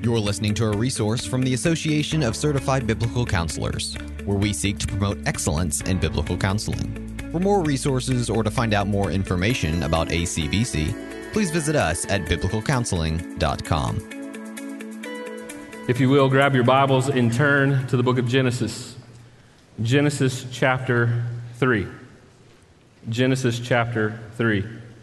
You're listening to a resource from the Association of Certified Biblical Counselors, where we seek to promote excellence in biblical counseling. For more resources or to find out more information about ACBC, please visit us at biblicalcounseling.com. If you will, grab your Bibles and turn to the book of Genesis. Genesis chapter 3. Genesis chapter 3.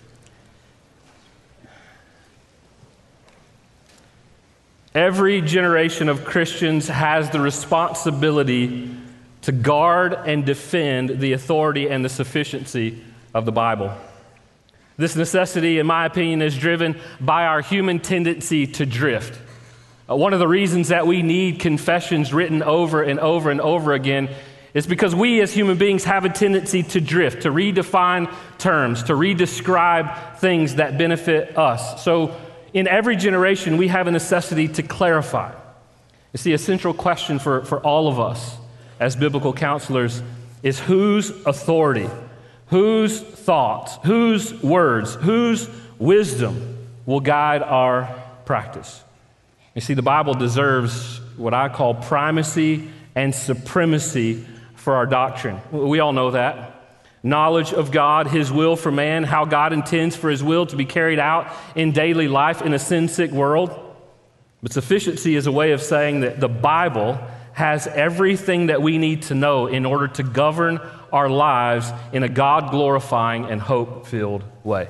Every generation of Christians has the responsibility to guard and defend the authority and the sufficiency of the Bible. This necessity, in my opinion, is driven by our human tendency to drift. One of the reasons that we need confessions written over and over and over again is because we as human beings have a tendency to drift, to redefine terms, to redescribe things that benefit us. So in every generation, we have a necessity to clarify. You see, a central question for all of us as biblical counselors is whose authority, whose thoughts, whose words, whose wisdom will guide our practice. You see, the Bible deserves what I call primacy and supremacy for our doctrine. We all know that. Knowledge of God, His will for man, how God intends for His will to be carried out in daily life in a sin-sick world. But sufficiency is a way of saying that the Bible has everything that we need to know in order to govern our lives in a God-glorifying and hope-filled way.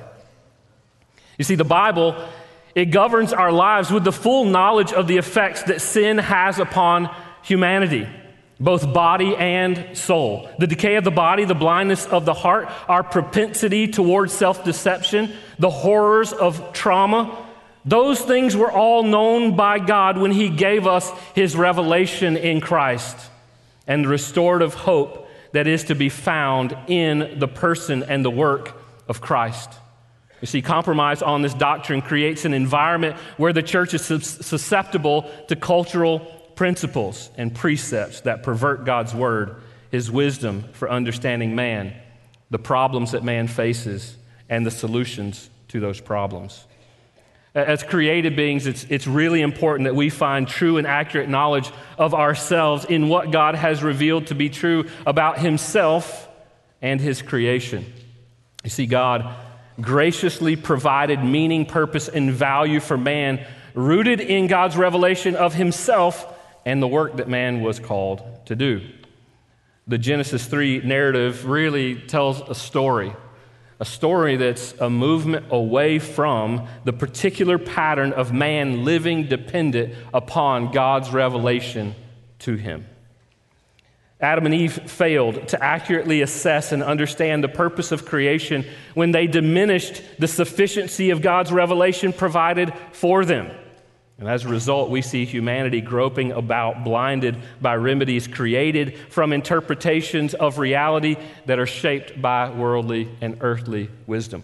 You see, the Bible, it governs our lives with the full knowledge of the effects that sin has upon humanity, both body and soul. The decay of the body, the blindness of the heart, our propensity towards self-deception, the horrors of trauma, those things were all known by God when He gave us His revelation in Christ and the restorative hope that is to be found in the person and the work of Christ. You see, compromise on this doctrine creates an environment where the church is susceptible to cultural principles and precepts that pervert God's word, His wisdom for understanding man, the problems that man faces, and the solutions to those problems. As created beings, it's really important that we find true and accurate knowledge of ourselves in what God has revealed to be true about Himself and His creation. You see, God graciously provided meaning, purpose, and value for man, rooted in God's revelation of Himself and the work that man was called to do. The Genesis 3 narrative really tells a story that's a movement away from the particular pattern of man living dependent upon God's revelation to him. Adam and Eve failed to accurately assess and understand the purpose of creation when they diminished the sufficiency of God's revelation provided for them. And as a result, we see humanity groping about, blinded by remedies created from interpretations of reality that are shaped by worldly and earthly wisdom.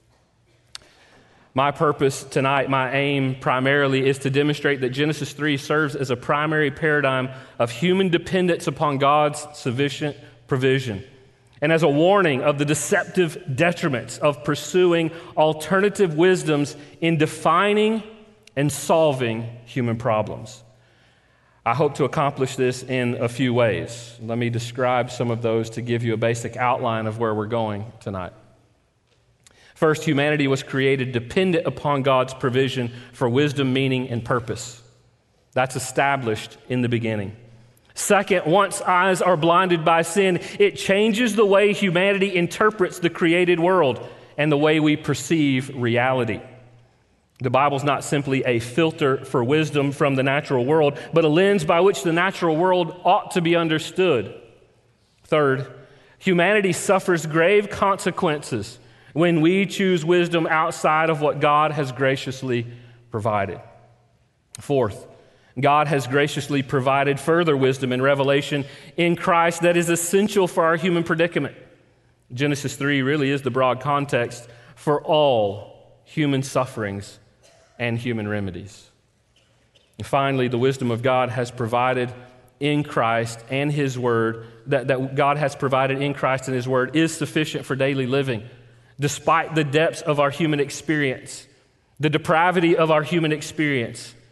My purpose tonight, my aim primarily, is to demonstrate that Genesis 3 serves as a primary paradigm of human dependence upon God's sufficient provision, and as a warning of the deceptive detriments of pursuing alternative wisdoms in defining and solving human problems. I hope to accomplish this in a few ways. Let me describe some of those to give you a basic outline of where we're going tonight. First, humanity was created dependent upon God's provision for wisdom, meaning, and purpose. That's established in the beginning. Second, once eyes are blinded by sin, it changes the way humanity interprets the created world and the way we perceive reality. The Bible's not simply a filter for wisdom from the natural world, but a lens by which the natural world ought to be understood. Third, humanity suffers grave consequences when we choose wisdom outside of what God has graciously provided. Fourth, God has graciously provided further wisdom and revelation in Christ that is essential for our human predicament. Genesis 3 really is the broad context for all human sufferings and human remedies. And finally, the wisdom of God has provided in Christ and His Word, that God has provided in Christ and His Word is sufficient for daily living, despite the depths of our human experience, the depravity of our human experience.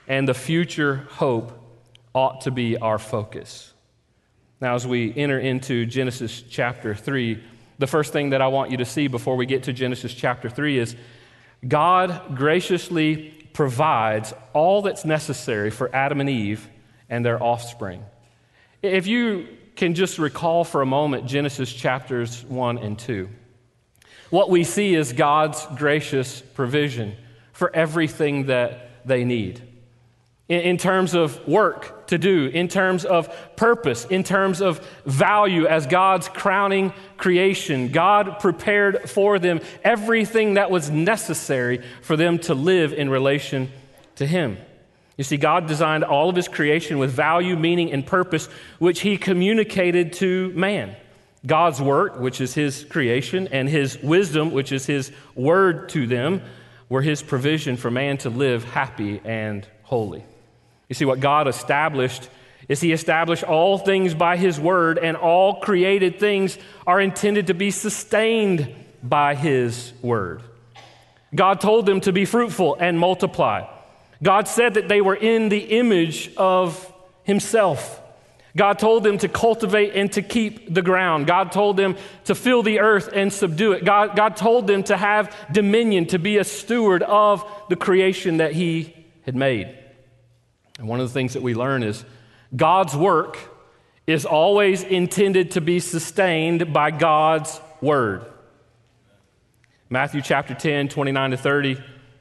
and the future hope ought to be our focus. Now, as we enter into Genesis chapter 3, the first thing that I want you to see before we get to Genesis chapter 3 is God graciously provides all that's necessary for Adam and Eve and their offspring. If you can just recall for a moment Genesis chapters 1 and 2, what we see is God's gracious provision for everything that they need. In terms of work to do, in terms of purpose, in terms of value as God's crowning creation, God prepared for them everything that was necessary for them to live in relation to Him. You see, God designed all of His creation with value, meaning, and purpose, which He communicated to man. God's work, which is His creation, and His wisdom, which is His word to them, were His provision for man to live happy and holy. You see, what God established is He established all things by His word, and all created things are intended to be sustained by His word. God told them to be fruitful and multiply. God said that they were in the image of Himself. God told them to cultivate and to keep the ground. God told them to fill the earth and subdue it. God told them to have dominion, to be a steward of the creation that He had made. And one of the things that we learn is God's work is always intended to be sustained by God's word. Matthew chapter 10, 29 to 30.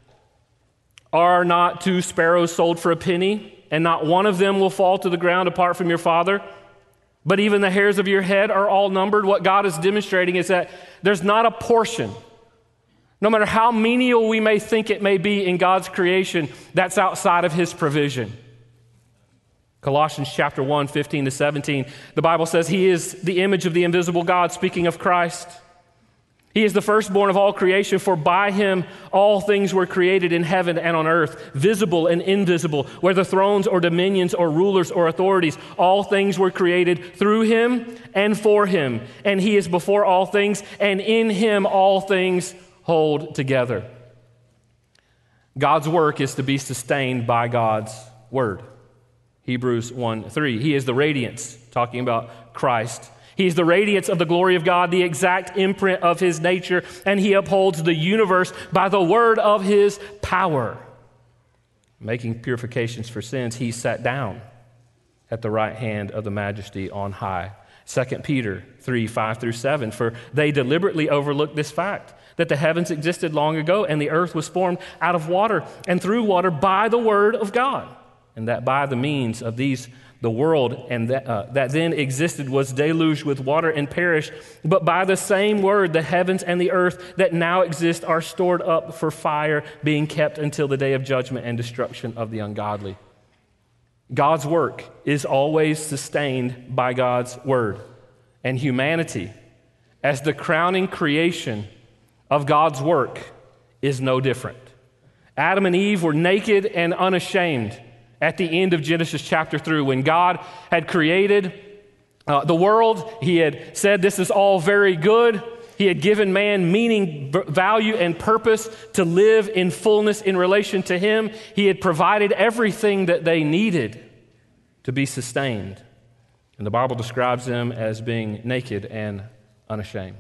Are not 2 sparrows sold for a penny, and not one of them will fall to the ground apart from your Father? But even the hairs of your head are all numbered. What God is demonstrating is that there's not a portion, no matter how menial we may think it may be in God's creation, that's outside of His provision. Colossians chapter 1, 15 to 17, the Bible says He is the image of the invisible God, speaking of Christ. He is the firstborn of all creation, for by Him all things were created in heaven and on earth, visible and invisible, whether thrones or dominions or rulers or authorities. All things were created through Him and for Him. And He is before all things, and in Him all things hold together. God's work is to be sustained by God's word. Hebrews 1:3. He is the radiance, talking about Christ. He's the radiance of the glory of God, the exact imprint of His nature, and He upholds the universe by the word of His power. Making purifications for sins, He sat down at the right hand of the Majesty on high. 2 Peter 3, 5 through 7. For they deliberately overlooked this fact, that the heavens existed long ago, and the earth was formed out of water and through water by the word of God, and that by the means of these the world and that then existed was deluged with water and perished. But by the same word, the heavens and the earth that now exist are stored up for fire, being kept until the day of judgment and destruction of the ungodly. God's work is always sustained by God's word. And humanity, as the crowning creation of God's work, is no different. Adam and Eve were naked and unashamed at the end of Genesis chapter 3, when God had created the world. He had said this is all very good. He had given man meaning, value, and purpose to live in fullness in relation to Him. He had provided everything that they needed to be sustained. And the Bible describes them as being naked and unashamed.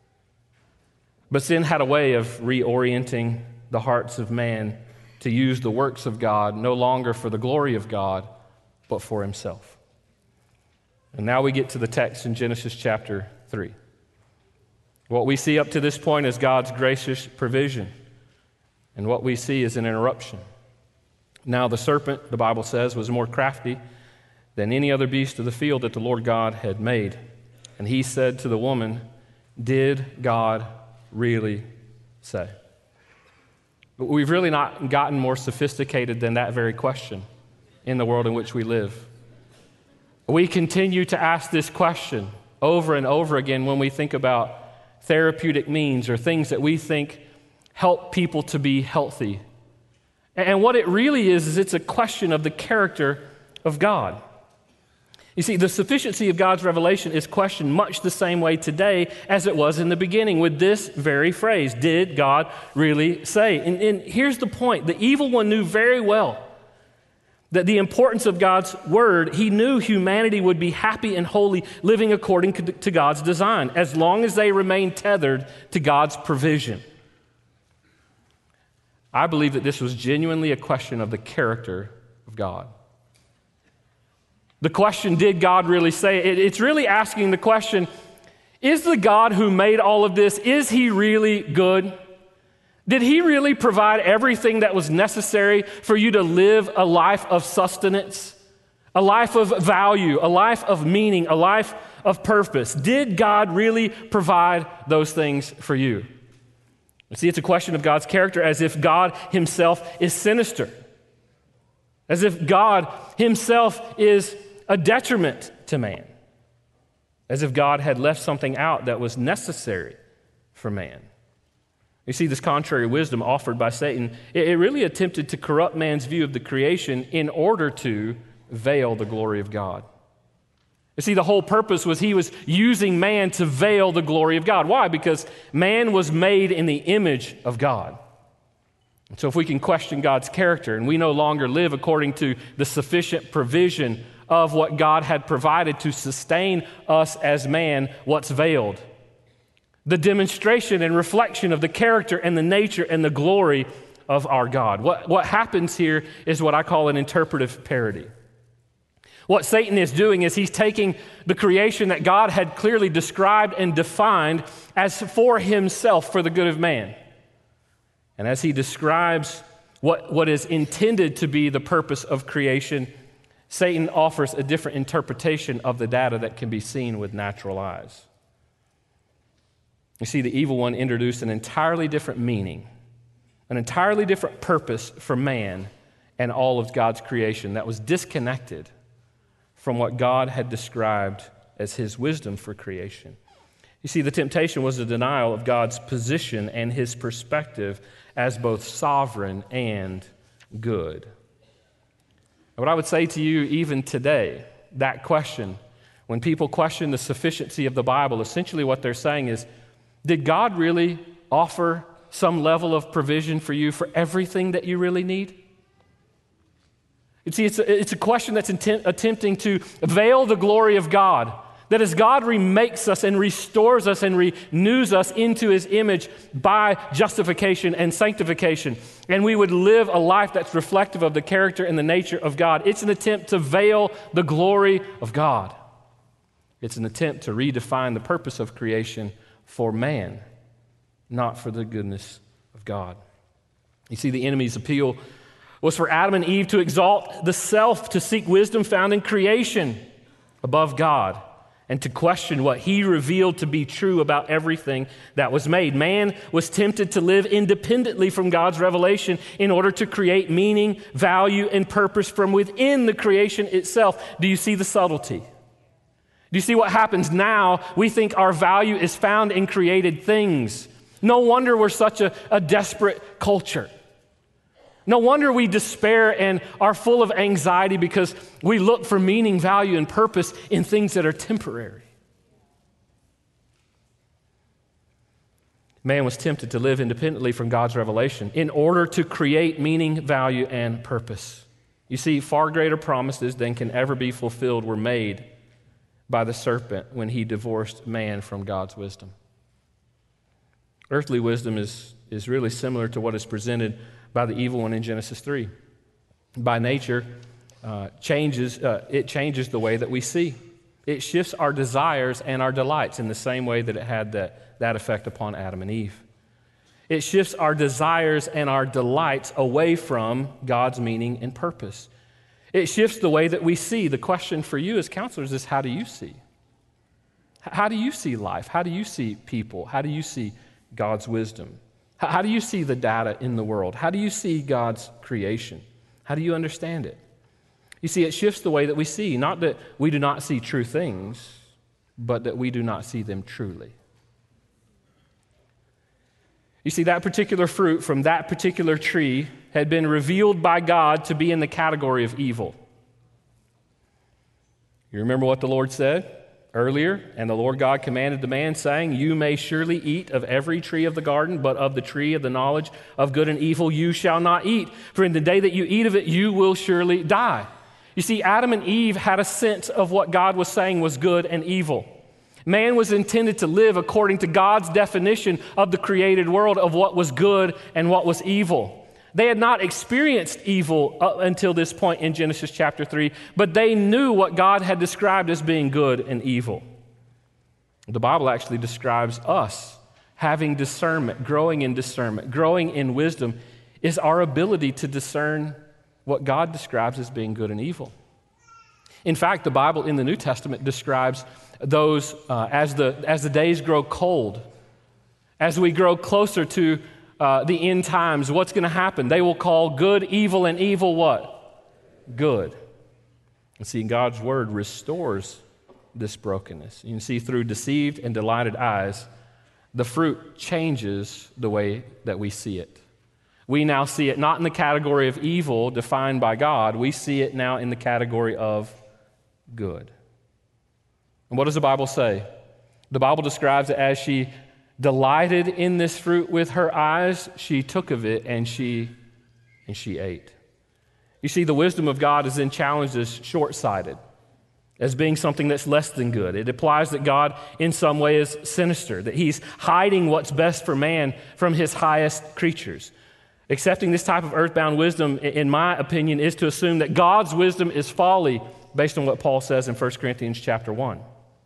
But sin had a way of reorienting the hearts of man to use the works of God no longer for the glory of God, but for himself. And now we get to the text in Genesis chapter 3. What we see up to this point is God's gracious provision, and what we see is an interruption. Now the serpent, the Bible says, was more crafty than any other beast of the field that the Lord God had made. And he said to the woman, "Did God really say?" But we've really not gotten more sophisticated than that very question in the world in which we live. We continue to ask this question over and over again when we think about therapeutic means or things that we think help people to be healthy. And what it really is it's a question of the character of God. You see, the sufficiency of God's revelation is questioned much the same way today as it was in the beginning, with this very phrase, did God really say? And here's the point. The evil one knew very well That the importance of God's word, he knew humanity would be happy and holy living according to God's design, as long as they remained tethered to God's provision. I believe that this was genuinely a question of the character of God. The question, did God really say it? It's really asking the question, is the God who made all of this, is he really good? Did he really provide everything that was necessary for you to live a life of sustenance, a life of value, a life of meaning, a life of purpose? Did God really provide those things for you? You see, it's a question of God's character, as if God himself is sinister, as if God himself is a detriment to man, as if God had left something out that was necessary for man. You see, this contrary wisdom offered by Satan, it really attempted to corrupt man's view of the creation in order to veil the glory of God. You see, the whole purpose was he was using man to veil the glory of God. Why? Because man was made in the image of God. So if we can question God's character and we no longer live according to the sufficient provision of what God had provided to sustain us as man, what's veiled? The demonstration and reflection of the character and the nature and the glory of our God. What happens here is what I call an interpretive parody. What Satan is doing is he's taking the creation that God had clearly described and defined as for himself, for the good of man. And as he describes what is intended to be the purpose of creation, Satan offers a different interpretation of the data that can be seen with natural eyes. You see, the evil one introduced an entirely different meaning, an entirely different purpose for man and all of God's creation that was disconnected from what God had described as his wisdom for creation. You see, the temptation was a denial of God's position and his perspective as both sovereign and good. And what I would say to you even today, that question, when people question the sufficiency of the Bible, essentially what they're saying is, did God really offer some level of provision for you for everything that you really need? You see, it's a question that's attempting to veil the glory of God. That as God remakes us and restores us and renews us into his image by justification and sanctification, and we would live a life that's reflective of the character and the nature of God, it's an attempt to veil the glory of God. It's an attempt to redefine the purpose of creation for man, not for the goodness of God. You see, the enemy's appeal was for Adam and Eve to exalt the self, to seek wisdom found in creation above God, and to question what he revealed to be true about everything that was made. Man was tempted to live independently from God's revelation in order to create meaning, value, and purpose from within the creation itself. Do you see the subtlety? Do you see what happens now? We think our value is found in created things. No wonder we're such a desperate culture. No wonder we despair and are full of anxiety because we look for meaning, value, and purpose in things that are temporary. Man was tempted to live independently from God's revelation in order to create meaning, value, and purpose. You see, far greater promises than can ever be fulfilled were made by the serpent when he divorced man from God's wisdom. Earthly wisdom is really similar to what is presented by the evil one in Genesis 3. By nature, it changes the way that we see. It shifts our desires and our delights in the same way that it had that effect upon Adam and Eve. It shifts our desires and our delights away from God's meaning and purpose. It shifts the way that we see. The question for you as counselors is, how do you see? How do you see life? How do you see people? How do you see God's wisdom? How do you see the data in the world? How do you see God's creation? How do you understand it? You see, it shifts the way that we see, not that we do not see true things, but that we do not see them truly. You see, that particular fruit from that particular tree had been revealed by God to be in the category of evil. You remember what the Lord said? earlier, and the Lord God commanded the man, saying, "You may surely eat of every tree of the garden, but of the tree of the knowledge of good and evil you shall not eat. For in the day that you eat of it, you will surely die." You see, Adam and Eve had a sense of what God was saying was good and evil. Man was intended to live according to God's definition of the created world, of what was good and what was evil. They had not experienced evil up until this point in Genesis chapter 3, but they knew what God had described as being good and evil. The Bible actually describes us having discernment, growing in wisdom is our ability to discern what God describes as being good and evil. In fact, the Bible in the New Testament describes those as the days grow cold, as we grow closer to the end times, what's going to happen? They will call good evil and evil what? Good. And see, God's word restores this brokenness. You can see through deceived and delighted eyes, the fruit changes the way that we see it. We now see it not in the category of evil defined by God. We see it now in the category of good. And what does the Bible say? The Bible describes it as she delighted in this fruit with her eyes, she took of it and she ate. You see, the wisdom of God is then challenged as short-sighted, as being something that's less than good. It implies that God in some way is sinister, that he's hiding what's best for man from his highest creatures. Accepting this type of earthbound wisdom, in my opinion, is to assume that God's wisdom is folly, based on what Paul says in 1 Corinthians chapter 1.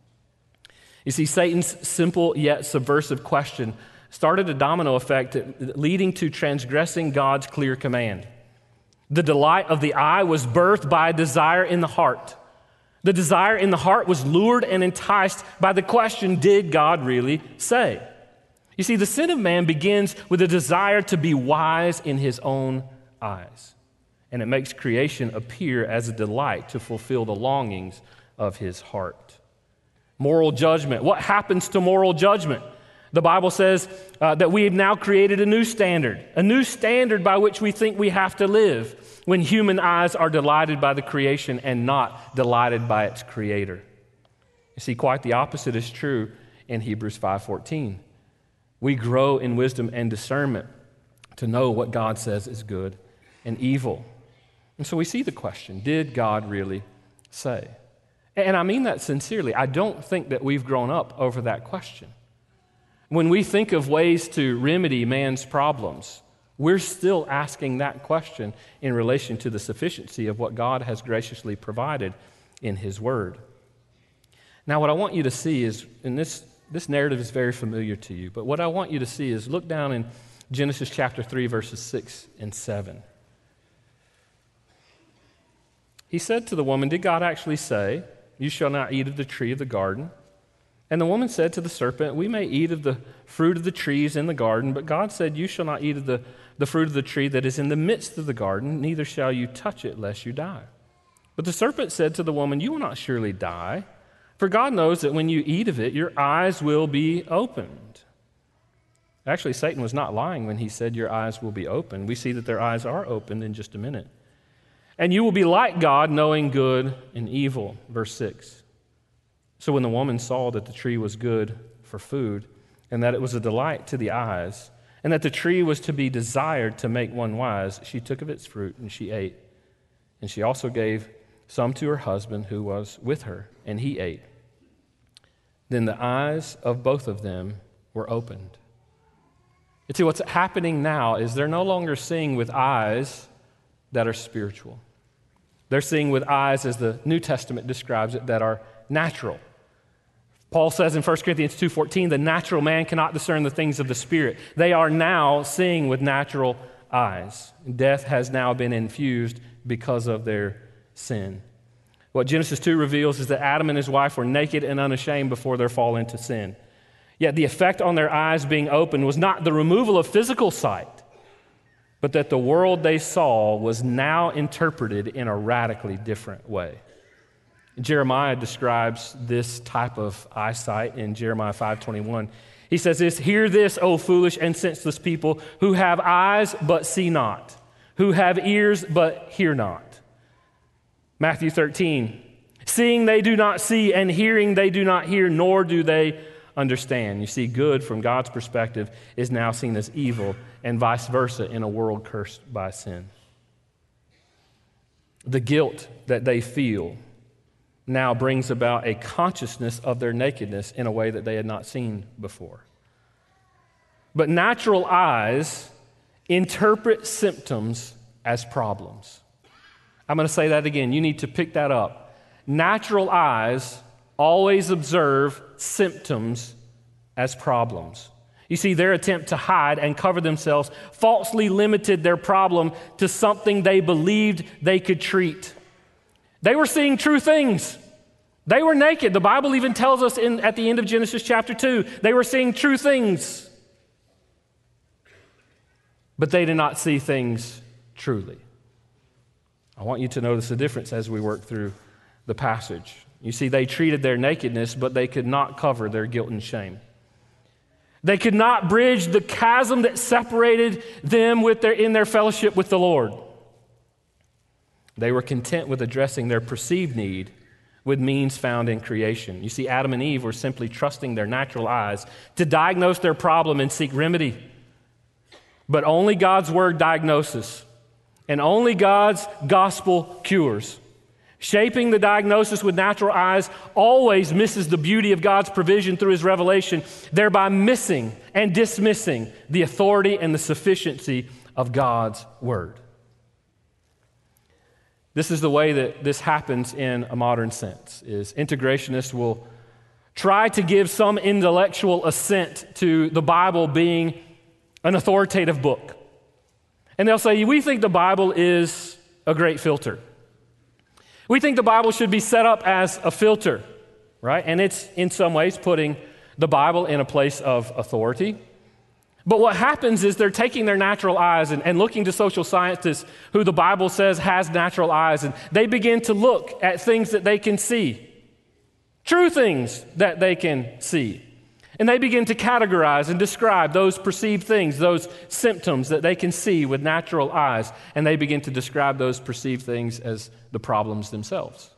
You see, Satan's simple yet subversive question started a domino effect leading to transgressing God's clear command. The delight of the eye was birthed by a desire in the heart. The desire in the heart was lured and enticed by the question, did God really say? You see, the sin of man begins with a desire to be wise in his own eyes, and it makes creation appear as a delight to fulfill the longings of his heart. Moral judgment. What happens to moral judgment? The Bible says that we have now created a new standard by which we think we have to live when human eyes are delighted by the creation and not delighted by its creator. You see, quite the opposite is true in Hebrews 5:14. We grow in wisdom and discernment to know what God says is good and evil. And so we see the question, did God really say? And I mean that sincerely. I don't think that we've grown up over that question. When we think of ways to remedy man's problems, we're still asking that question in relation to the sufficiency of what God has graciously provided in His Word. Now, what I want you to see is, and this narrative is very familiar to you, but what I want you to see is look down in Genesis chapter 3, verses 6 and 7. He said to the woman, "Did God actually say, 'You shall not eat of the tree of the garden'?" And the woman said to the serpent, "We may eat of the fruit of the trees in the garden, but God said, 'You shall not eat of the fruit of the tree that is in the midst of the garden, neither shall you touch it, lest you die.' But the serpent said to the woman, 'You will not surely die, for God knows that when you eat of it, your eyes will be opened.'" Actually, Satan was not lying when he said your eyes will be opened. We see that their eyes are opened in just a minute. "And you will be like God, knowing good and evil." Verse 6. So when the woman saw that the tree was good for food, and that it was a delight to the eyes, and that the tree was to be desired to make one wise, she took of its fruit and she ate. And she also gave some to her husband who was with her, and he ate. Then the eyes of both of them were opened. You see, what's happening now is they're no longer seeing with eyes that are spiritual. They're seeing with eyes, as the New Testament describes it, that are natural. Paul says in 1 Corinthians 2:14, the natural man cannot discern the things of the Spirit. They are now seeing with natural eyes. Death has now been infused because of their sin. What Genesis 2 reveals is that Adam and his wife were naked and unashamed before their fall into sin. Yet the effect on their eyes being opened was not the removal of physical sight, but that the world they saw was now interpreted in a radically different way. Jeremiah describes this type of eyesight in Jeremiah 5:21. He says this, "Hear this, O foolish and senseless people, who have eyes but see not, who have ears but hear not." Matthew 13, Seeing they do not see, and hearing they do not hear, nor do they understand. You see, good from God's perspective is now seen as evil, and vice versa in a world cursed by sin. The guilt that they feel now brings about a consciousness of their nakedness in a way that they had not seen before. But natural eyes interpret symptoms as problems. I'm going to say that again. You need to pick that up. Natural eyes always observe symptoms as problems. You see, their attempt to hide and cover themselves falsely limited their problem to something they believed they could treat. They were seeing true things. They were naked. The Bible even tells us at the end of Genesis chapter 2, they were seeing true things. But they did not see things truly. I want you to notice the difference as we work through the passage. You see, they treated their nakedness, but they could not cover their guilt and shame. They could not bridge the chasm that separated them in their fellowship with the Lord. They were content with addressing their perceived need with means found in creation. You see, Adam and Eve were simply trusting their natural eyes to diagnose their problem and seek remedy. But only God's word diagnoses, and only God's gospel cures. Shaping the diagnosis with natural eyes always misses the beauty of God's provision through his revelation, thereby missing and dismissing the authority and the sufficiency of God's word. This is the way that this happens in a modern sense, is integrationists will try to give some intellectual assent to the Bible being an authoritative book. And they'll say, we think the Bible is a great filter. We think the Bible should be set up as a filter, right? And it's in some ways putting the Bible in a place of authority. But what happens is they're taking their natural eyes and looking to social scientists who the Bible says has natural eyes, and they begin to look at things that they can see, true things that they can see. And they begin to categorize and describe those perceived things, those symptoms that they can see with natural eyes, and they begin to describe those perceived things as the problems themselves.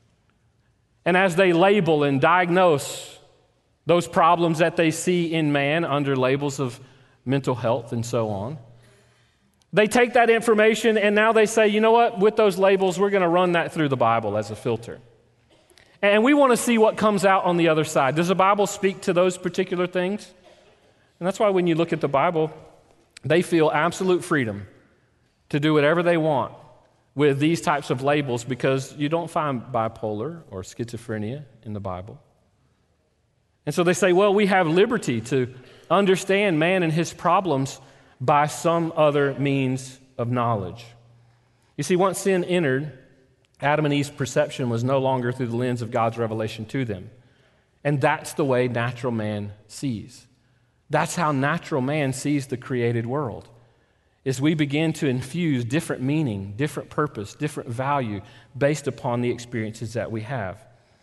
And as they label and diagnose those problems that they see in man under labels of mental health and so on, they take that information and now they say, you know what, with those labels, we're going to run that through the Bible as a filter. And we want to see what comes out on the other side. Does the Bible speak to those particular things? And that's why when you look at the Bible, they feel absolute freedom to do whatever they want with these types of labels, because you don't find bipolar or schizophrenia in the Bible. And so they say, well, we have liberty to understand man and his problems by some other means of knowledge. You see, once sin entered, Adam and Eve's perception was no longer through the lens of God's revelation to them. And that's the way natural man sees. That's how natural man sees the created world, is we begin to infuse different meaning, different purpose, different value based upon the experiences that we have.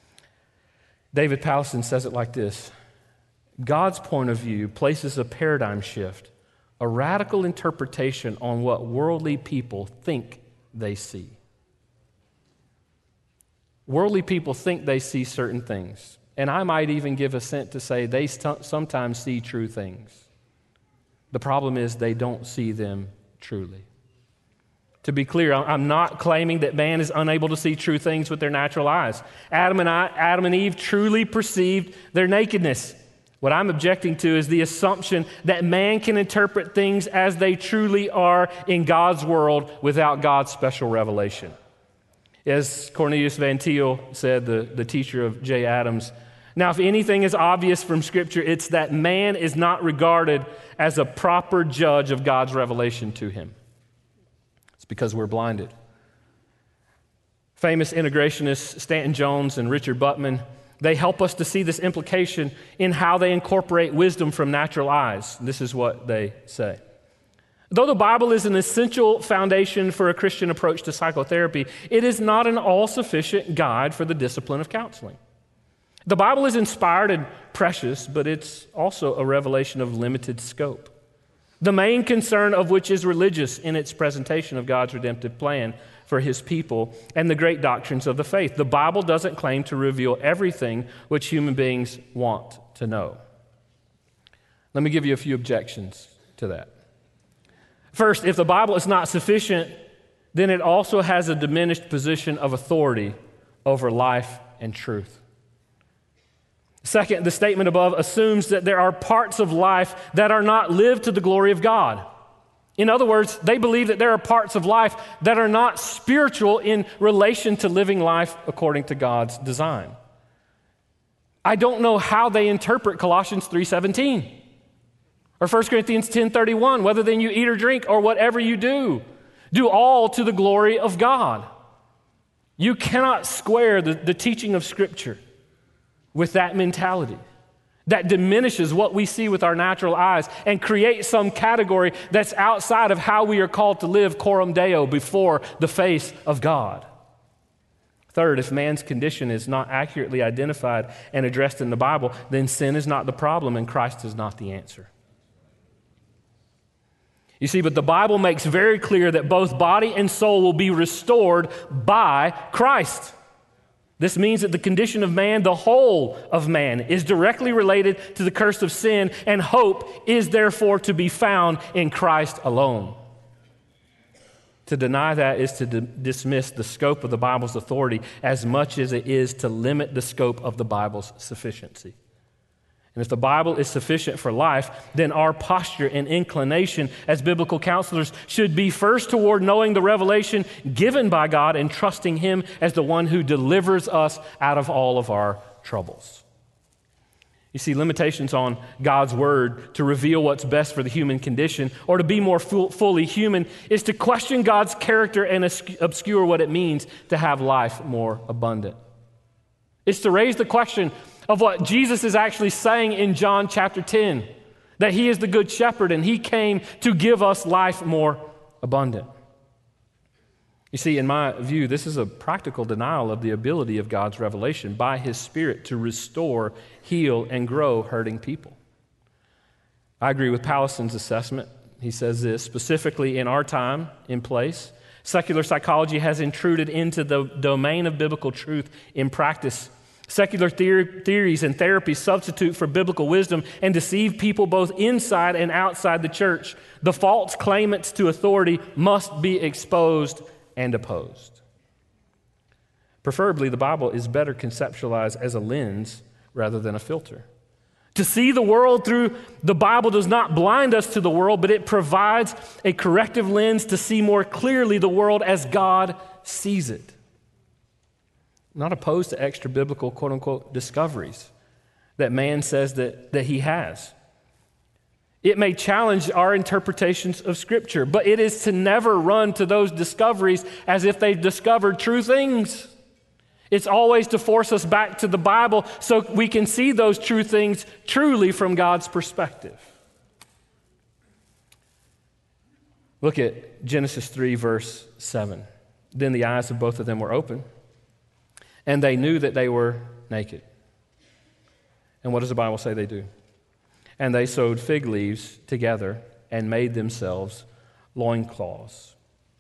David Powlison says it like this: God's point of view places a paradigm shift, a radical interpretation on what worldly people think they see. Worldly people think they see certain things, and I might even give assent to say they sometimes see true things. The problem is they don't see them truly. To be clear, I'm not claiming that man is unable to see true things with their natural eyes. Adam and Eve truly perceived their nakedness. What I'm objecting to is the assumption that man can interpret things as they truly are in God's world without God's special revelation. As Cornelius Van Til said, the teacher of J. Adams, now if anything is obvious from Scripture, it's that man is not regarded as a proper judge of God's revelation to him. It's because we're blinded. Famous integrationists Stanton Jones and Richard Buttman, they help us to see this implication in how they incorporate wisdom from natural eyes. This is what they say. Though the Bible is an essential foundation for a Christian approach to psychotherapy, it is not an all-sufficient guide for the discipline of counseling. The Bible is inspired and precious, but it's also a revelation of limited scope. the main concern of which is religious in its presentation of God's redemptive plan for his people and the great doctrines of the faith. The Bible doesn't claim to reveal everything which human beings want to know. Let me give you a few objections to that. First, if the Bible is not sufficient, then it also has a diminished position of authority over life and truth. Second, the statement above assumes that there are parts of life that are not lived to the glory of God. In other words, they believe that there are parts of life that are not spiritual in relation to living life according to God's design. I don't know how they interpret Colossians 3:17 or 1 Corinthians 10:31, whether then you eat or drink or whatever you do all to the glory of God. You cannot square the teaching of Scripture with that mentality that diminishes what we see with our natural eyes and creates some category that's outside of how we are called to live coram Deo before the face of God. Third, if man's condition is not accurately identified and addressed in the Bible, then sin is not the problem and Christ is not the answer. You see, but the Bible makes very clear that both body and soul will be restored by Christ. This means that the condition of man, the whole of man, is directly related to the curse of sin, and hope is therefore to be found in Christ alone. To deny that is to dismiss the scope of the Bible's authority as much as it is to limit the scope of the Bible's sufficiency. And if the Bible is sufficient for life, then our posture and inclination as biblical counselors should be first toward knowing the revelation given by God and trusting Him as the one who delivers us out of all of our troubles. You see, limitations on God's word to reveal what's best for the human condition or to be more fully human is to question God's character and obscure what it means to have life more abundant. It's to raise the question of what Jesus is actually saying in John chapter 10, that He is the good shepherd and He came to give us life more abundant. You see, in my view, this is a practical denial of the ability of God's revelation by His Spirit to restore, heal, and grow hurting people. I agree with Pallison's assessment. He says this, specifically in our time and place, secular psychology has intruded into the domain of biblical truth in practice. Secular theories and therapies substitute for biblical wisdom and deceive people both inside and outside the church. The false claimants to authority must be exposed and opposed. Preferably, the Bible is better conceptualized as a lens rather than a filter. To see the world through the Bible does not blind us to the world, but it provides a corrective lens to see more clearly the world as God sees it. Not opposed to extra biblical, quote unquote, discoveries that man says that he has. It may challenge our interpretations of Scripture, but it is to never run to those discoveries as if they've discovered true things. It's always to force us back to the Bible so we can see those true things truly from God's perspective. Look at Genesis 3, verse 7. Then the eyes of both of them were open, and they knew that they were naked. And what does the Bible say they do? And they sewed fig leaves together and made themselves loincloths.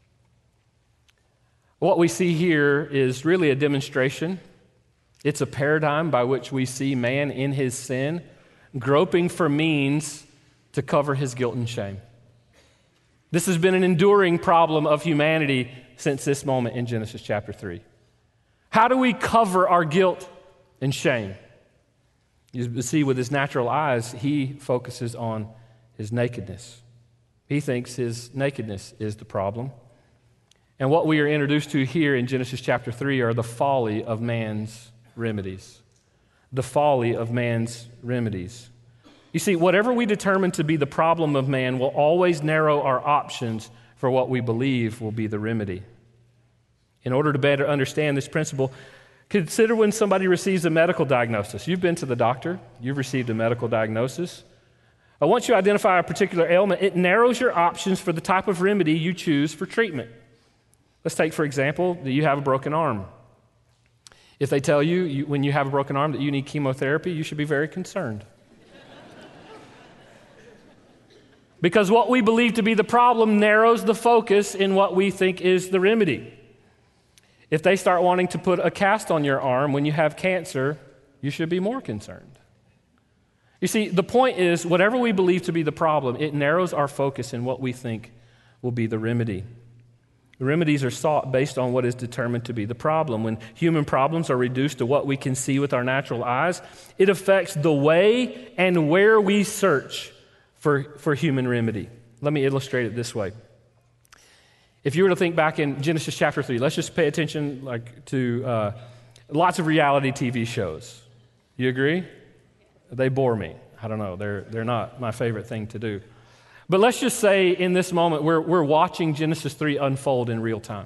What we see here is really a demonstration. It's a paradigm by which we see man in his sin groping for means to cover his guilt and shame. This has been an enduring problem of humanity since this moment in Genesis chapter 3. How do we cover our guilt and shame? You see, with his natural eyes, he focuses on his nakedness. He thinks his nakedness is the problem. And what we are introduced to here in Genesis chapter 3 are the folly of man's remedies. The folly of man's remedies. You see, whatever we determine to be the problem of man will always narrow our options for what we believe will be the remedy. In order to better understand this principle, consider when somebody receives a medical diagnosis. You've been to the doctor, you've received a medical diagnosis. Once you identify a particular ailment, it narrows your options for the type of remedy you choose for treatment. Let's take, for example, that you have a broken arm. If they tell you when you have a broken arm that you need chemotherapy, you should be very concerned. because what we believe to be the problem narrows the focus in what we think is the remedy. If they start wanting to put a cast on your arm when you have cancer, you should be more concerned. You see, the point is, whatever we believe to be the problem, it narrows our focus in what we think will be the remedy. The remedies are sought based on what is determined to be the problem. When human problems are reduced to what we can see with our natural eyes, it affects the way and where we search for human remedy. Let me illustrate it this way. If you were to think back in Genesis chapter 3, let's just pay attention to lots of reality TV shows. You agree? They bore me. I don't know. They're not my favorite thing to do. But let's just say in this moment we're watching Genesis 3 unfold in real time.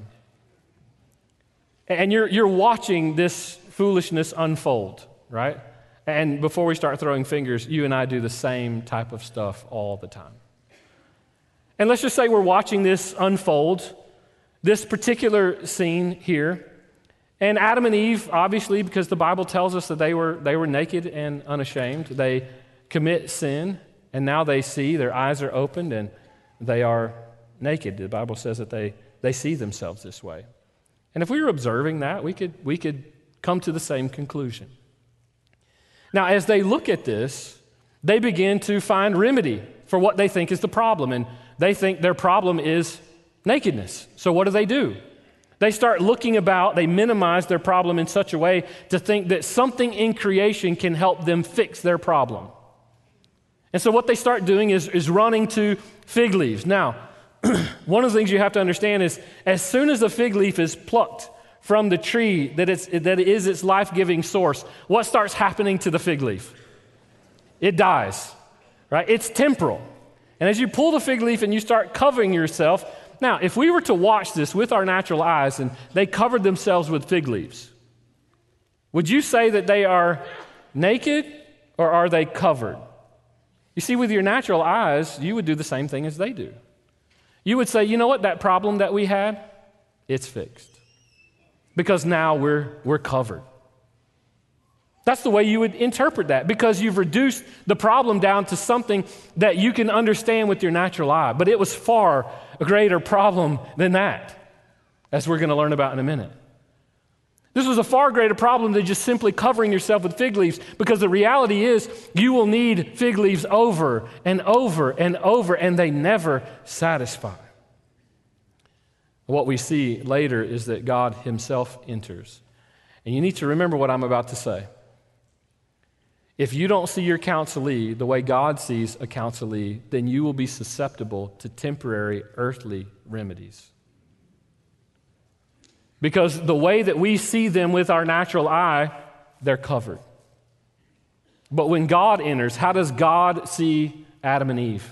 And you're watching this foolishness unfold, right? And before we start throwing fingers, you and I do the same type of stuff all the time. And let's just say we're watching this unfold, this particular scene here. And Adam and Eve, obviously, because the Bible tells us that they were naked and unashamed, they commit sin, and now they see, their eyes are opened, and they are naked. The Bible says that they see themselves this way. And if we were observing that, we could come to the same conclusion. Now, as they look at this, they begin to find remedy for what they think is the problem, and they think their problem is nakedness. So what do? They start looking about, they minimize their problem in such a way to think that something in creation can help them fix their problem. And so what they start doing is running to fig leaves. Now, one of the things you have to understand is as soon as a fig leaf is plucked from the tree that is its life-giving source, what starts happening to the fig leaf? It dies, right? It's temporal. And as you pull the fig leaf and you start covering yourself, now, if we were to watch this with our natural eyes and they covered themselves with fig leaves, would you say that they are naked or are they covered? You see, with your natural eyes, you would do the same thing as they do. You would say, you know what, that problem that we had, it's fixed. Because now we're covered. That's the way you would interpret that, because you've reduced the problem down to something that you can understand with your natural eye. But it was far a greater problem than that, as we're going to learn about in a minute. This was a far greater problem than just simply covering yourself with fig leaves, because the reality is you will need fig leaves over and over and over, and they never satisfy. What we see later is that God himself enters. And you need to remember what I'm about to say. If you don't see your counselee the way God sees a counselee, then you will be susceptible to temporary earthly remedies. Because the way that we see them with our natural eye, they're covered. But when God enters, how does God see Adam and Eve?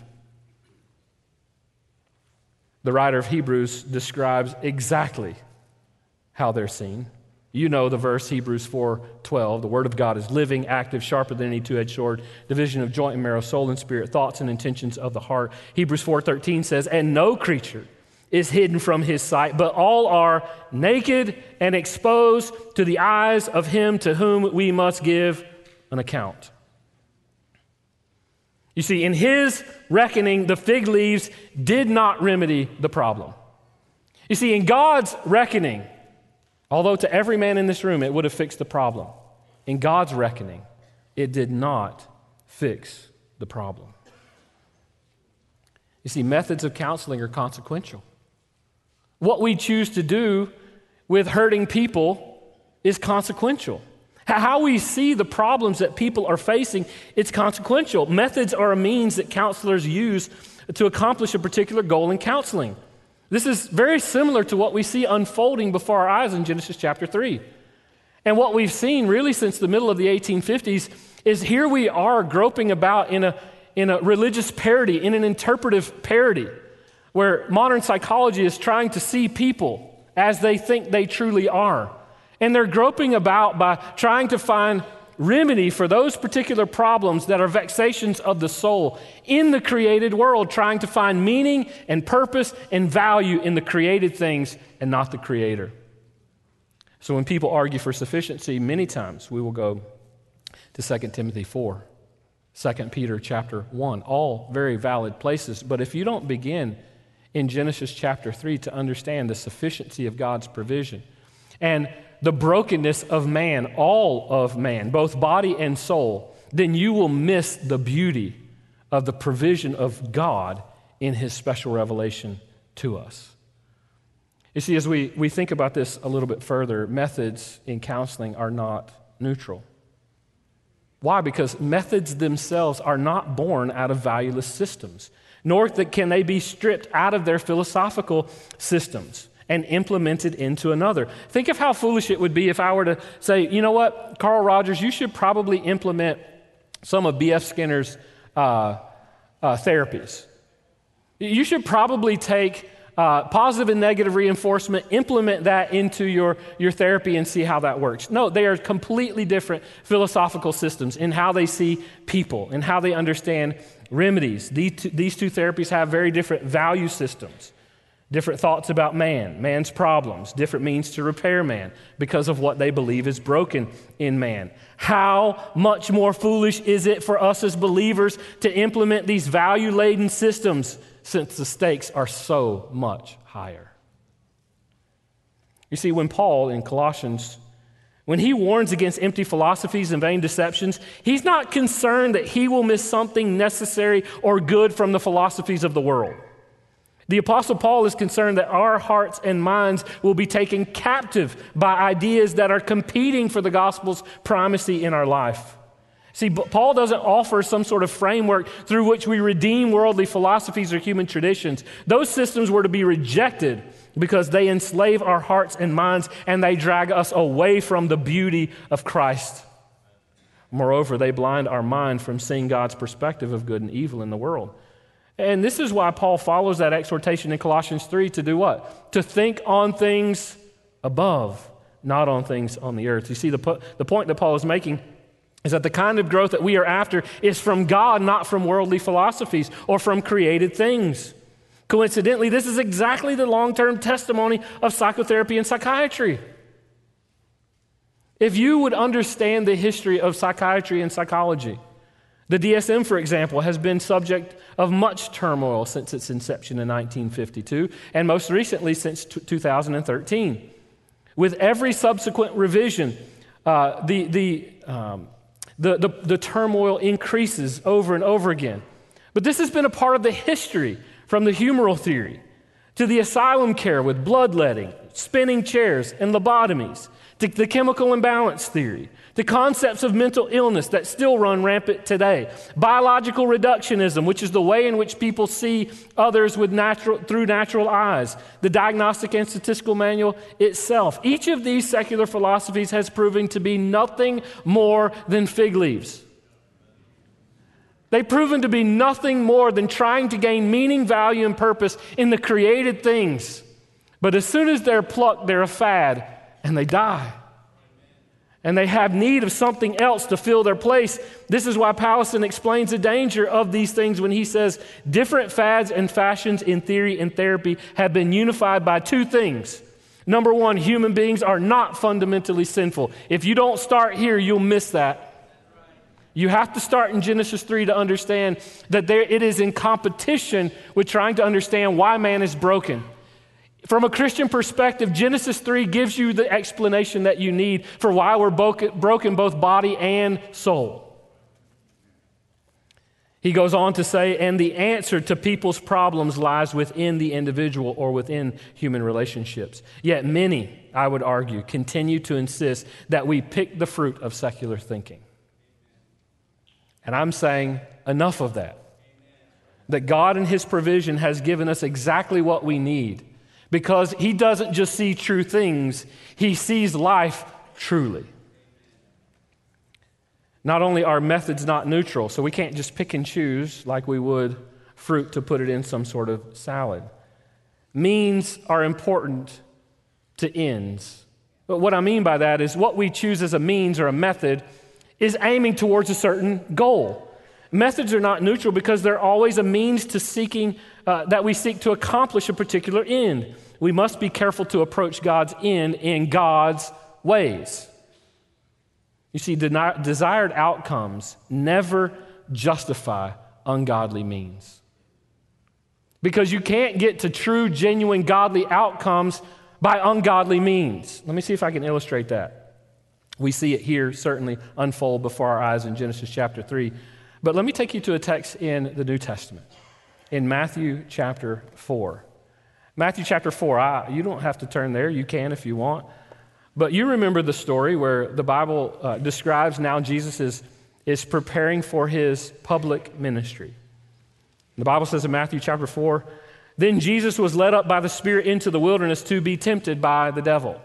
The writer of Hebrews describes exactly how they're seen. You know the verse, Hebrews 4:12. The word of God is living, active, sharper than any two-edged sword, division of joint and marrow, soul and spirit, thoughts and intentions of the heart. Hebrews 4:13 says, and no creature is hidden from his sight, but all are naked and exposed to the eyes of him to whom we must give an account. You see, in his reckoning, the fig leaves did not remedy the problem. You see, in God's reckoning, although to every man in this room it would have fixed the problem, in God's reckoning, it did not fix the problem. You see, methods of counseling are consequential. What we choose to do with hurting people is consequential. How we see the problems that people are facing, it's consequential. Methods are a means that counselors use to accomplish a particular goal in counseling. This is very similar to what we see unfolding before our eyes in Genesis chapter 3. And what we've seen really since the middle of the 1850s is here we are groping about in a religious parody, in an interpretive parody, where modern psychology is trying to see people as they think they truly are. And they're groping about by trying to find remedy for those particular problems that are vexations of the soul in the created world, trying to find meaning and purpose and value in the created things and not the Creator. So when people argue for sufficiency, many times we will go to 2 Timothy 4. 2 Peter chapter 1, all very valid places. But if you don't begin in Genesis chapter 3 to understand the sufficiency of God's provision and the brokenness of man, all of man, both body and soul, then you will miss the beauty of the provision of God in his special revelation to us. You see, as we think about this a little bit further, methods in counseling are not neutral. Why? Because methods themselves are not born out of valueless systems, nor can they be stripped out of their philosophical systems and implemented into another. Think of how foolish it would be if I were to say, you know what, Carl Rogers, you should probably implement some of B.F. Skinner's therapies. You should probably take positive and negative reinforcement, implement that into your therapy and see how that works. No, they are completely different philosophical systems in how they see people and how they understand remedies. These two therapies have very different value systems, different thoughts about man's problems, different means to repair man because of what they believe is broken in man. How much more foolish is it for us as believers to implement these value-laden systems since the stakes are so much higher? You see, when Paul in Colossians, when he warns against empty philosophies and vain deceptions, he's not concerned that he will miss something necessary or good from the philosophies of the world. The Apostle Paul is concerned that our hearts and minds will be taken captive by ideas that are competing for the gospel's primacy in our life. See, Paul doesn't offer some sort of framework through which we redeem worldly philosophies or human traditions. Those systems were to be rejected because they enslave our hearts and minds and they drag us away from the beauty of Christ. Moreover, they blind our mind from seeing God's perspective of good and evil in the world. And this is why Paul follows that exhortation in Colossians 3 to do what? To think on things above, not on things on the earth. You see, the point that Paul is making is that the kind of growth that we are after is from God, not from worldly philosophies or from created things. Coincidentally, this is exactly the long-term testimony of psychotherapy and psychiatry. If you would understand the history of psychiatry and psychology, the DSM, for example, has been subject of much turmoil since its inception in 1952, and most recently since 2013. With every subsequent revision, the turmoil increases over and over again. But this has been a part of the history, from the humoral theory to the asylum care with bloodletting, spinning chairs, and lobotomies, to the chemical imbalance theory, to concepts of mental illness that still run rampant today, biological reductionism, which is the way in which people see others through natural eyes, the Diagnostic and Statistical Manual itself. Each of these secular philosophies has proven to be nothing more than fig leaves. They've proven to be nothing more than trying to gain meaning, value, and purpose in the created things. But as soon as they're plucked, they're a fad, and they die. And they have need of something else to fill their place. This is why Powlison explains the danger of these things when he says, different fads and fashions in theory and therapy have been unified by two things. Number one, human beings are not fundamentally sinful. If you don't start here, you'll miss that. You have to start in Genesis 3 to understand that it is in competition with trying to understand why man is broken. From a Christian perspective, Genesis 3 gives you the explanation that you need for why we're broken both body and soul. He goes on to say, and the answer to people's problems lies within the individual or within human relationships. Yet many, I would argue, continue to insist that we pick the fruit of secular thinking. And I'm saying enough of that. That God in His provision has given us exactly what we need. Because He doesn't just see true things, He sees life truly. Not only are methods not neutral, so we can't just pick and choose like we would fruit to put it in some sort of salad. Means are important to ends. But what I mean by that is what we choose as a means or a method is aiming towards a certain goal. Methods are not neutral because they're always a means to seeking that we seek to accomplish a particular end. We must be careful to approach God's end in God's ways. You see, desired outcomes never justify ungodly means. Because you can't get to true, genuine, godly outcomes by ungodly means. Let me see if I can illustrate that. We see it here certainly unfold before our eyes in Genesis chapter 3. But let me take you to a text in the New Testament, in Matthew chapter 4. Matthew chapter 4, you don't have to turn there. You can if you want. But you remember the story where the Bible describes now Jesus is preparing for his public ministry. The Bible says in Matthew chapter 4, then Jesus was led up by the Spirit into the wilderness to be tempted by the devil.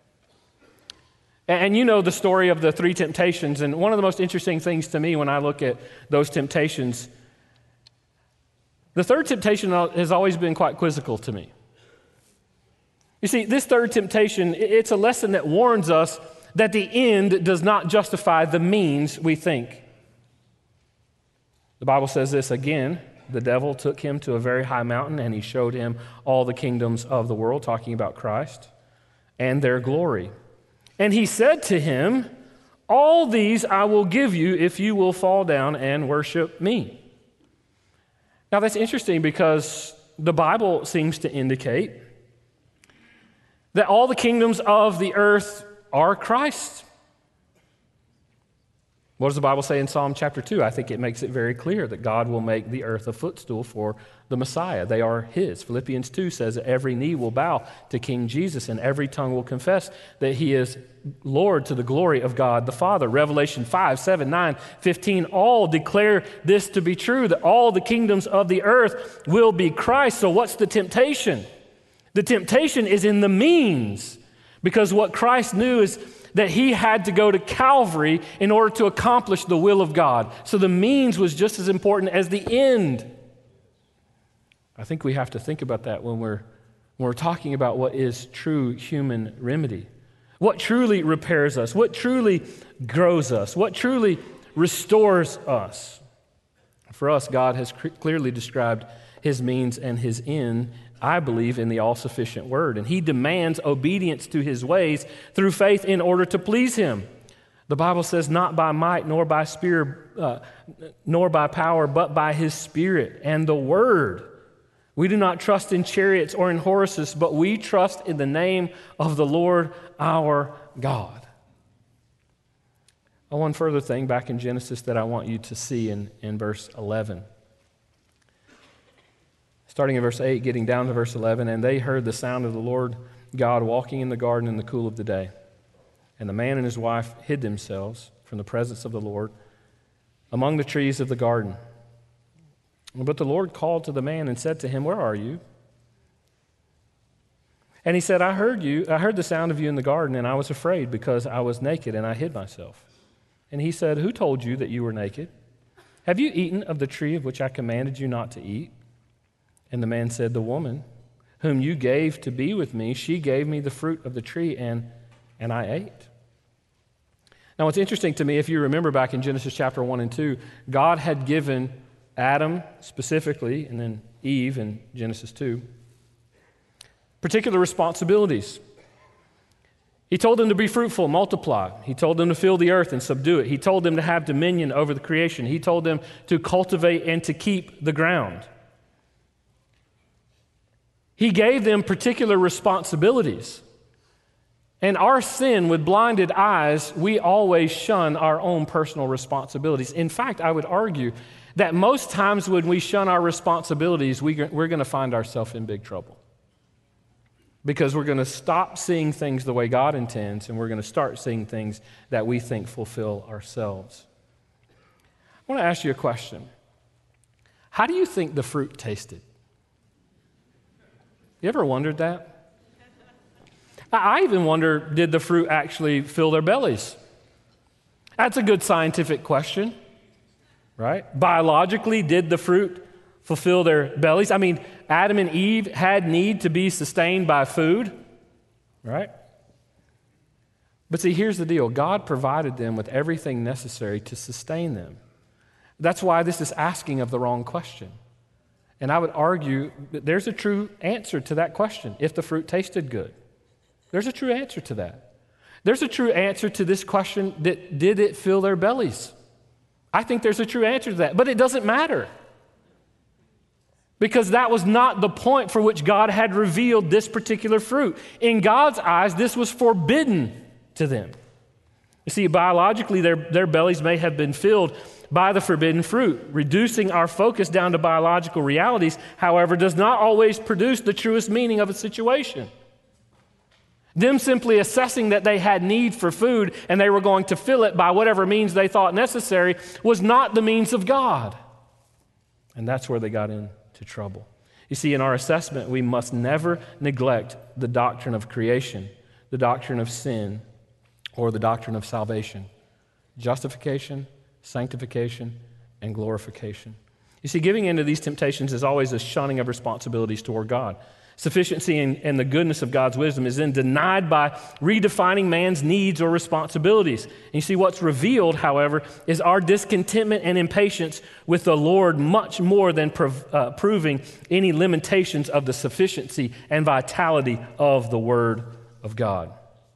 And you know the story of the three temptations, and one of the most interesting things to me when I look at those temptations, the third temptation has always been quite quizzical to me. You see, this third temptation, it's a lesson that warns us that the end does not justify the means we think. The Bible says this again, the devil took him to a very high mountain and he showed him all the kingdoms of the world, talking about Christ, and their glory. And he said to him, all these I will give you if you will fall down and worship me. Now that's interesting because the Bible seems to indicate that all the kingdoms of the earth are Christ. What does the Bible say in Psalm chapter 2? I think it makes it very clear that God will make the earth a footstool for the Messiah. They are his. Philippians 2 says that every knee will bow to King Jesus and every tongue will confess that he is Lord to the glory of God the Father. Revelation 5, 7, 9, 15 all declare this to be true, that all the kingdoms of the earth will be Christ. So what's the temptation? The temptation is in the means, because what Christ knew is that he had to go to Calvary in order to accomplish the will of God. So the means was just as important as the end. I think we have to think about that when we're talking about what is true human remedy. What truly repairs us, what truly grows us, what truly restores us. For us, God has clearly described his means and his end, I believe, in the all-sufficient word. And he demands obedience to his ways through faith in order to please him. The Bible says, not by might, nor by spirit, nor by power, but by his Spirit and the word. We do not trust in chariots or in horses, but we trust in the name of the Lord our God. One further thing back in Genesis that I want you to see in verse 11. Starting in verse 8, getting down to verse 11, and they heard the sound of the Lord God walking in the garden in the cool of the day. And the man and his wife hid themselves from the presence of the Lord among the trees of the garden. But the Lord called to the man and said to him, where are you? And he said, I heard the sound of you in the garden, and I was afraid because I was naked and I hid myself. And he said, who told you that you were naked? Have you eaten of the tree of which I commanded you not to eat? And the man said, the woman whom you gave to be with me, she gave me the fruit of the tree, and I ate. Now, what's interesting to me, if you remember back in Genesis chapter 1 and 2, God had given Adam specifically, and then Eve in Genesis 2, particular responsibilities. He told them to be fruitful, multiply. He told them to fill the earth and subdue it. He told them to have dominion over the creation. He told them to cultivate and to keep the ground. He gave them particular responsibilities. And our sin, with blinded eyes, we always shun our own personal responsibilities. In fact, I would argue that most times when we shun our responsibilities, we're going to find ourselves in big trouble. Because we're going to stop seeing things the way God intends, and we're going to start seeing things that we think fulfill ourselves. I want to ask you a question. How do you think the fruit tasted? You ever wondered that? I even wonder, did the fruit actually fill their bellies? That's a good scientific question, right? Biologically, did the fruit fulfill their bellies? I mean, Adam and Eve had need to be sustained by food, right? But see, here's the deal. God provided them with everything necessary to sustain them. That's why this is asking of the wrong question. And I would argue that there's a true answer to that question, if the fruit tasted good. There's a true answer to that. There's a true answer to this question, that did it fill their bellies? I think there's a true answer to that, but it doesn't matter. Because that was not the point for which God had revealed this particular fruit. In God's eyes, this was forbidden to them. You see, biologically, their bellies may have been filled by the forbidden fruit. Reducing our focus down to biological realities, however, does not always produce the truest meaning of a situation. Them simply assessing that they had need for food and they were going to fill it by whatever means they thought necessary was not the means of God. And that's where they got into trouble. You see, in our assessment, we must never neglect the doctrine of creation, the doctrine of sin, or the doctrine of salvation, justification, sanctification, and glorification. You see, giving into these temptations is always a shunning of responsibilities toward God. Sufficiency and the goodness of God's wisdom is then denied by redefining man's needs or responsibilities. And you see, what's revealed, however, is our discontentment and impatience with the Lord much more than proving any limitations of the sufficiency and vitality of the Word of God.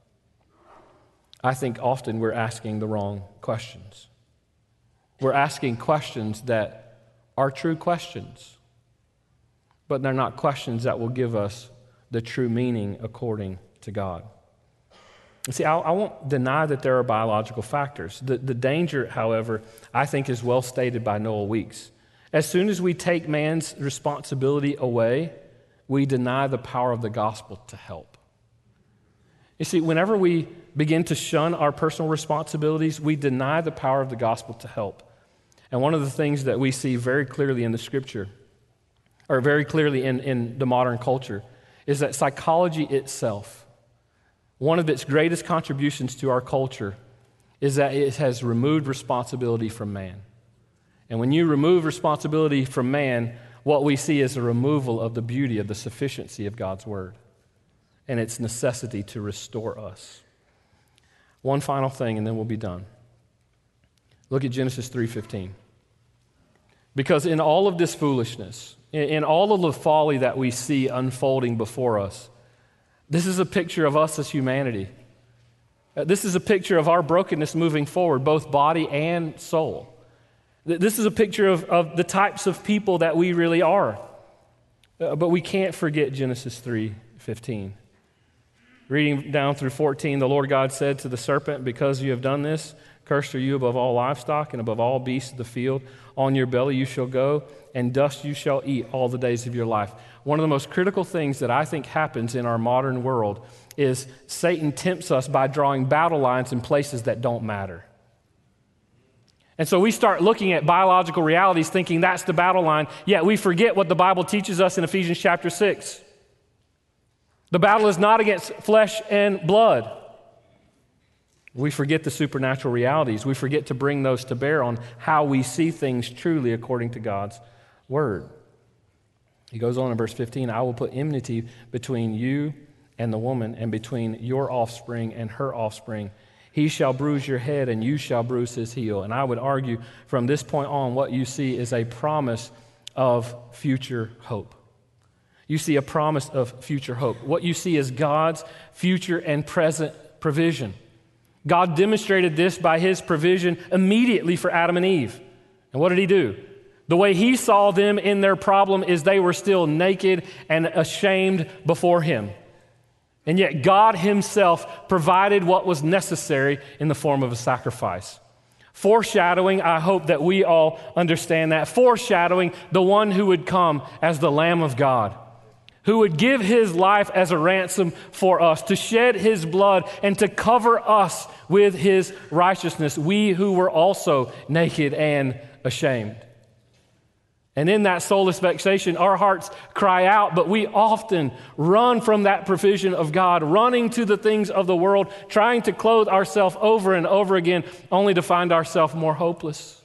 I think often we're asking the wrong questions. We're asking questions that are true questions, but they're not questions that will give us the true meaning according to God. You see, I won't deny that there are biological factors. The danger, however, I think is well stated by Noel Weeks. As soon as we take man's responsibility away, we deny the power of the gospel to help. You see, whenever we begin to shun our personal responsibilities, we deny the power of the gospel to help. And one of the things that we see very clearly in the Scripture, or very clearly in the modern culture, is that psychology itself, one of its greatest contributions to our culture, is that it has removed responsibility from man. And when you remove responsibility from man, what we see is a removal of the beauty of the sufficiency of God's Word and its necessity to restore us. One final thing, and then we'll be done. Look at Genesis 3:15. Because in all of this foolishness, in all of the folly that we see unfolding before us, this is a picture of us as humanity. This is a picture of our brokenness moving forward, both body and soul. This is a picture of the types of people that we really are. But we can't forget Genesis 3:15. Reading down through 14, the Lord God said to the serpent, because you have done this, cursed are you above all livestock and above all beasts of the field. On your belly you shall go, and dust you shall eat all the days of your life. One of the most critical things that I think happens in our modern world is Satan tempts us by drawing battle lines in places that don't matter. And so we start looking at biological realities thinking that's the battle line, yet we forget what the Bible teaches us in Ephesians chapter 6. The battle is not against flesh and blood. We forget the supernatural realities. We forget to bring those to bear on how we see things truly according to God's Word. He goes on in verse 15, I will put enmity between you and the woman, and between your offspring and her offspring. He shall bruise your head, and you shall bruise his heel. And I would argue from this point on, what you see is a promise of future hope. You see a promise of future hope. What you see is God's future and present provision. God demonstrated this by his provision immediately for Adam and Eve. And what did he do? The way he saw them in their problem is they were still naked and ashamed before him. And yet God himself provided what was necessary in the form of a sacrifice. Foreshadowing, I hope that we all understand that, foreshadowing the one who would come as the Lamb of God, who would give his life as a ransom for us, to shed his blood and to cover us with his righteousness, we who were also naked and ashamed. And in that soulless vexation, our hearts cry out, but we often run from that provision of God, running to the things of the world, trying to clothe ourselves over and over again, only to find ourselves more hopeless.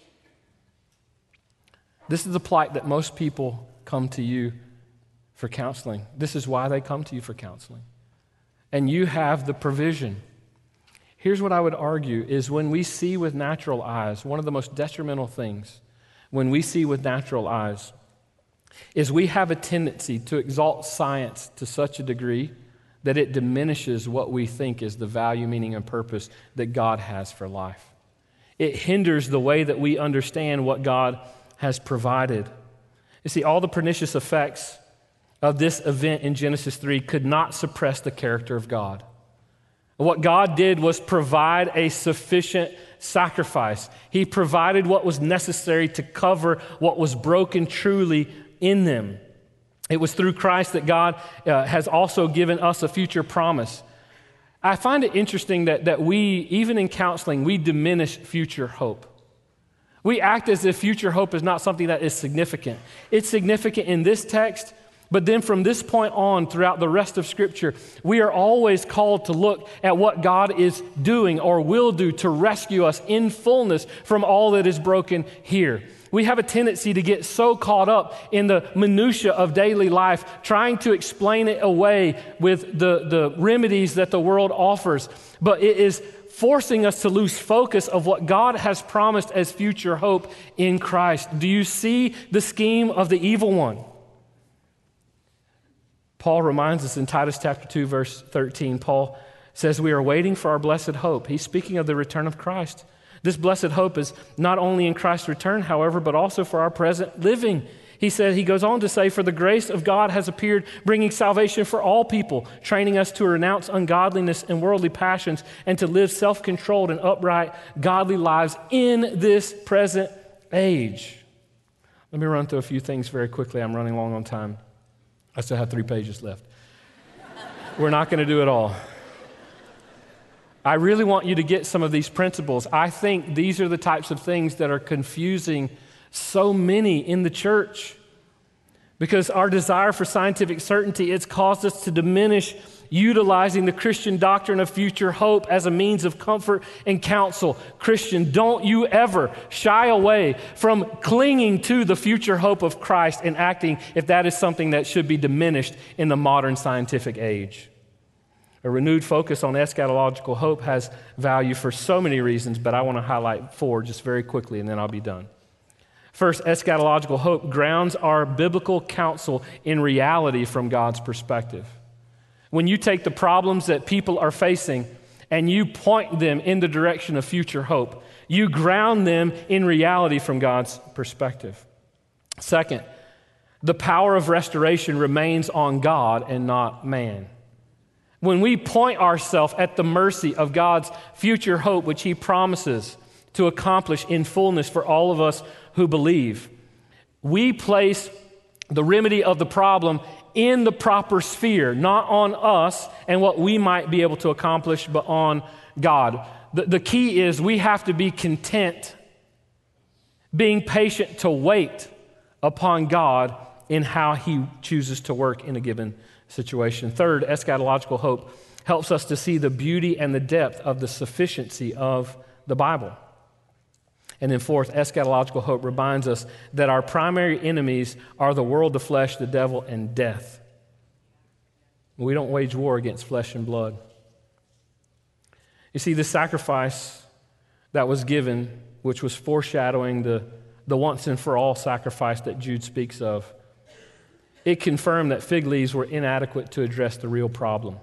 This is the plight that most people come to you for counseling. This is why they come to you for counseling. And you have the provision. Here's what I would argue is when we see with natural eyes, one of the most detrimental things when we see with natural eyes is we have a tendency to exalt science to such a degree that it diminishes what we think is the value, meaning, and purpose that God has for life. It hinders the way that we understand what God has provided. You see, all the pernicious effects of this event in Genesis 3 could not suppress the character of God. What God did was provide a sufficient sacrifice. He provided what was necessary to cover what was broken truly in them. It was through Christ that God has also given us a future promise. I find it interesting that we, even in counseling, we diminish future hope. We act as if future hope is not something that is significant. It's significant in this text, but then from this point on, throughout the rest of Scripture, we are always called to look at what God is doing or will do to rescue us in fullness from all that is broken here. We have a tendency to get so caught up in the minutia of daily life, trying to explain it away with the remedies that the world offers. But it is forcing us to lose focus of what God has promised as future hope in Christ. Do you see the scheme of the evil one? Paul reminds us in Titus chapter 2, verse 13, Paul says we are waiting for our blessed hope. He's speaking of the return of Christ. This blessed hope is not only in Christ's return, however, but also for our present living. He goes on to say, for the grace of God has appeared, bringing salvation for all people, training us to renounce ungodliness and worldly passions and to live self-controlled and upright, godly lives in this present age. Let me run through a few things very quickly. I'm running long on time. I still have 3 pages left. We're not going to do it all. I really want you to get some of these principles. I think these are the types of things that are confusing so many in the church because our desire for scientific certainty, it's caused us to diminish utilizing the Christian doctrine of future hope as a means of comfort and counsel. Christian, don't you ever shy away from clinging to the future hope of Christ and acting if that is something that should be diminished in the modern scientific age. A renewed focus on eschatological hope has value for so many reasons, but I want to highlight 4 just very quickly, and then I'll be done. First, eschatological hope grounds our biblical counsel in reality from God's perspective. When you take the problems that people are facing and you point them in the direction of future hope, you ground them in reality from God's perspective. Second, the power of restoration remains on God and not man. When we point ourselves at the mercy of God's future hope, which He promises to accomplish in fullness for all of us who believe, we place the remedy of the problem in the proper sphere, not on us and what we might be able to accomplish, but on God. The key is we have to be content, being patient to wait upon God in how He chooses to work in a given situation. Third, eschatological hope helps us to see the beauty and the depth of the sufficiency of the Bible. And then fourth, eschatological hope reminds us that our primary enemies are the world, the flesh, the devil, and death. We don't wage war against flesh and blood. You see, the sacrifice that was given, which was foreshadowing the once and for all sacrifice that Jude speaks of, it confirmed that fig leaves were inadequate to address the real problem.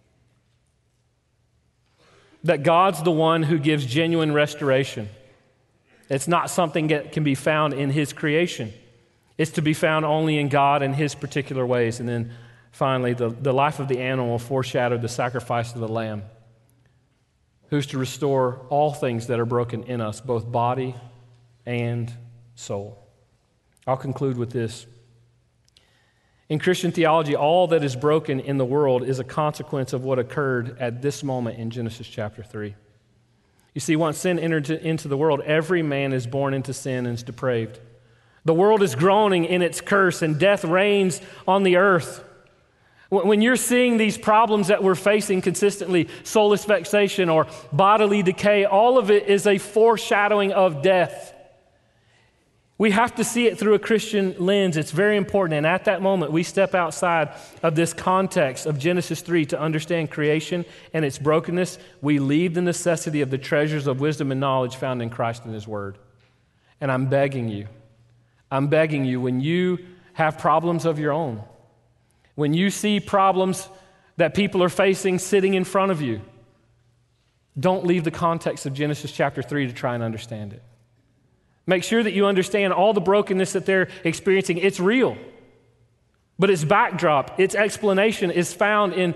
That God's the one who gives genuine restoration. It's not something that can be found in His creation. It's to be found only in God and His particular ways. And then finally, the life of the animal foreshadowed the sacrifice of the Lamb, who's to restore all things that are broken in us, both body and soul. I'll conclude with this. In Christian theology, all that is broken in the world is a consequence of what occurred at this moment in Genesis chapter 3. You see, once sin entered into the world, every man is born into sin and is depraved. The world is groaning in its curse, and death reigns on the earth. When you're seeing these problems that we're facing consistently, soulless vexation or bodily decay, all of it is a foreshadowing of death. We have to see it through a Christian lens. It's very important. And at that moment, we step outside of this context of Genesis 3 to understand creation and its brokenness. We leave the necessity of the treasures of wisdom and knowledge found in Christ and His Word. And I'm begging you, when you have problems of your own, when you see problems that people are facing sitting in front of you, Don't leave the context of Genesis chapter 3 to try and understand it. Make sure that you understand all the brokenness that they're experiencing. It's real. But its backdrop, its explanation is found in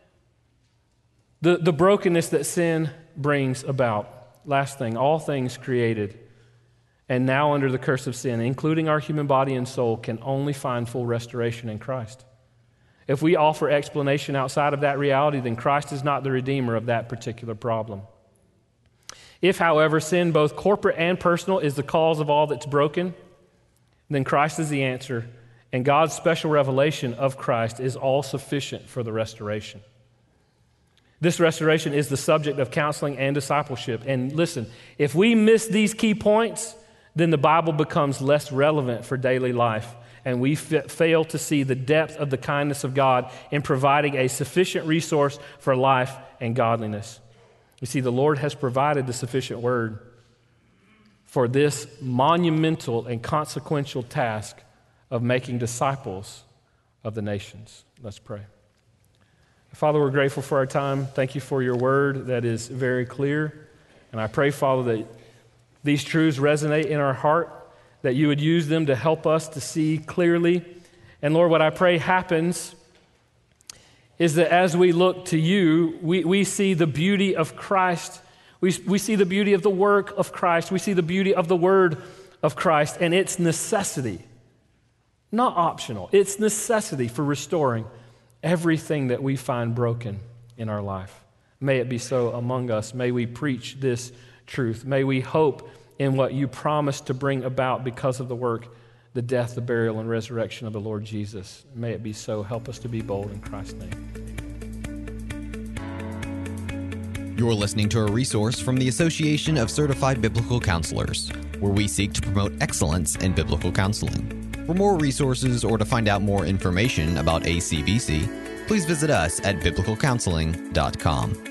the brokenness that sin brings about. Last thing, all things created and now under the curse of sin, including our human body and soul, can only find full restoration in Christ. If we offer explanation outside of that reality, then Christ is not the redeemer of that particular problem. If, however, sin, both corporate and personal, is the cause of all that's broken, then Christ is the answer, and God's special revelation of Christ is all sufficient for the restoration. This restoration is the subject of counseling and discipleship. And listen, if we miss these key points, then the Bible becomes less relevant for daily life, and we fail to see the depth of the kindness of God in providing a sufficient resource for life and godliness. You see, the Lord has provided the sufficient word for this monumental and consequential task of making disciples of the nations. Let's pray. Father, we're grateful for our time. Thank you for your word that is very clear. And I pray, Father, that these truths resonate in our heart, that you would use them to help us to see clearly. And Lord, what I pray happens is that as we look to you, we see the beauty of Christ. We see the beauty of the work of Christ. We see the beauty of the word of Christ and its necessity, not optional. It's necessity for restoring everything that we find broken in our life. May it be so among us. May we preach this truth. May we hope in what you promised to bring about because of the work, the death, the burial, and resurrection of the Lord Jesus. May it be so. Help us to be bold in Christ's name. You're listening to a resource from the Association of Certified Biblical Counselors, where we seek to promote excellence in biblical counseling. For more resources or to find out more information about ACBC, please visit us at biblicalcounseling.com.